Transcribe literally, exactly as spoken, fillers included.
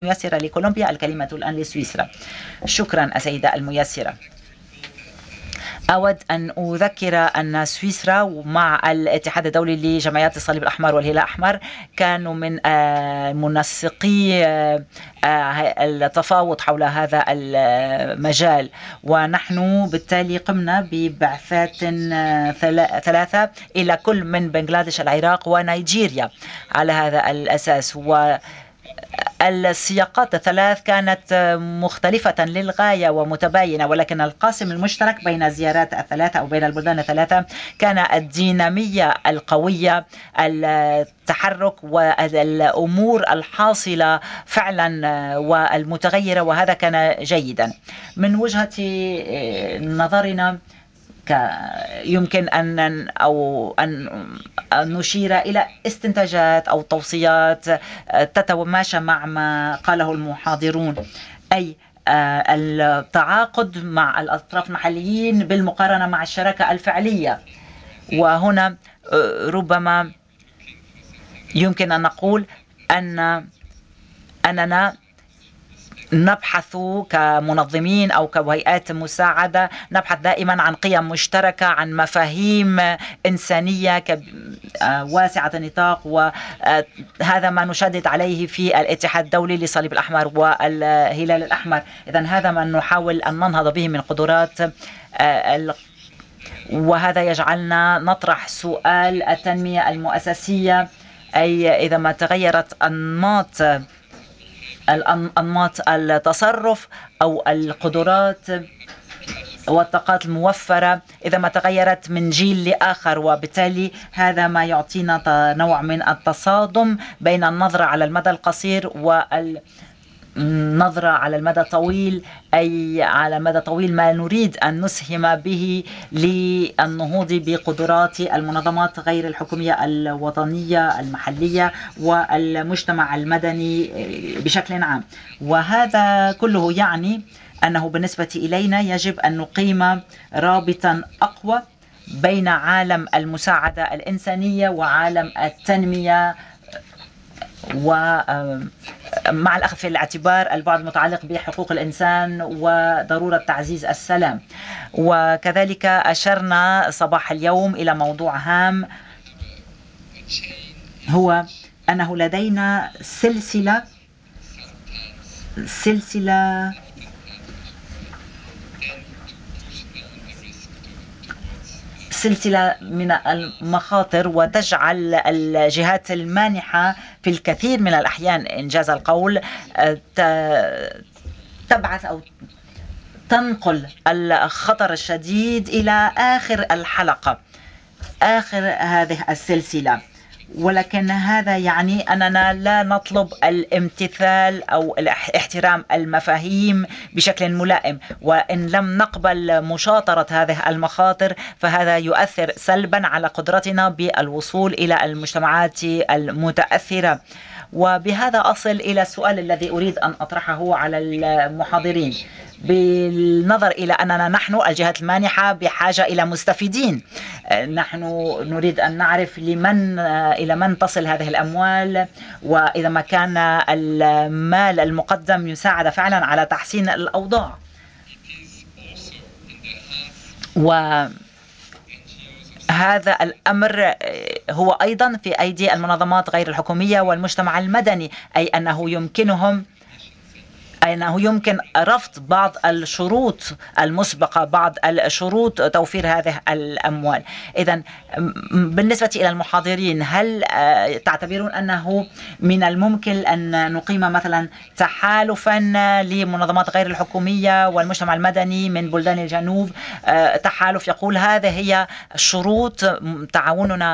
الميسرة لكولومبيا. الكلمة الآن لسويسرا. شكرا السيدة الميسرة. أود أن أذكر أن سويسرا مع الاتحاد الدولي لجمعيات الصليب الأحمر والهلال الأحمر كانوا من منسقي التفاوض حول هذا المجال، ونحن بالتالي قمنا ببعثات ثلاثة إلى كل من بنغلاديش، العراق ونيجيريا على هذا الأساس. و السياقات الثلاث كانت مختلفة للغاية ومتباينة، ولكن القاسم المشترك بين الزيارات الثلاثة أو بين البلدان الثلاثة كان الدينامية القوية، التحرك والأمور الحاصلة فعلا والمتغيرة، وهذا كان جيدا. من وجهة نظرنا يمكن أن أو أن نشير إلى استنتاجات أو توصيات تتماشى مع ما قاله المحاضرون، أي التعاقد مع الأطراف المحليين بالمقارنة مع الشراكة الفعلية. وهنا ربما يمكن أن نقول أن أننا نبحث كمنظمين أو كهيئات مساعدة، نبحث دائما عن قيم مشتركة، عن مفاهيم إنسانية واسعة النطاق، وهذا ما نشدد عليه في الاتحاد الدولي للصليب الأحمر والهلال الأحمر. إذن هذا ما نحاول أن ننهض به من قدرات، وهذا يجعلنا نطرح سؤال التنمية المؤسسية، أي إذا ما تغيرت أنماط الأنماط التصرف أو القدرات والطاقات الموفرة إذا ما تغيرت من جيل لآخر، وبالتالي هذا ما يعطينا نوع من التصادم بين النظرة على المدى القصير وال نظرة على المدى الطويل، أي على المدى الطويل ما نريد أن نسهم به للنهوض بقدرات المنظمات غير الحكومية الوطنية المحلية والمجتمع المدني بشكل عام. وهذا كله يعني أنه بالنسبة إلينا يجب أن نقيم رابطا أقوى بين عالم المساعدة الإنسانية وعالم التنمية، ومع الأخذ في الاعتبار البعد المتعلق بحقوق الإنسان وضرورة تعزيز السلام. وكذلك أشرنا صباح اليوم إلى موضوع هام، هو أنه لدينا سلسلة سلسلة سلسلة من المخاطر، وتجعل الجهات المانحة في الكثير من الأحيان إنجاز القول تبعث أو تنقل الخطر الشديد إلى آخر الحلقة، آخر هذه السلسلة. ولكن هذا يعني أننا لا نطلب الامتثال أو احترام المفاهيم بشكل ملائم، وإن لم نقبل مشاطرة هذه المخاطر فهذا يؤثر سلبا على قدرتنا بالوصول إلى المجتمعات المتأثرة. وبهذا أصل إلى السؤال الذي أريد أن أطرحه على المحاضرين، بالنظر إلى أننا نحن الجهات المانحة بحاجة إلى مستفيدين. نحن نريد أن نعرف لمن إلى من تصل هذه الأموال، وإذا ما كان المال المقدم يساعد فعلا على تحسين الأوضاع. وهذا الأمر هو أيضا في أيدي المنظمات غير الحكومية والمجتمع المدني، أي أنه يمكنهم أنه يمكن رفض بعض الشروط المسبقة، بعض الشروط توفير هذه الأموال. إذن بالنسبة إلى المحاضرين، هل تعتبرون أنه من الممكن أن نقيم مثلا تحالفا لمنظمات غير الحكومية والمجتمع المدني من بلدان الجنوب، تحالف يقول هذه هي شروط تعاوننا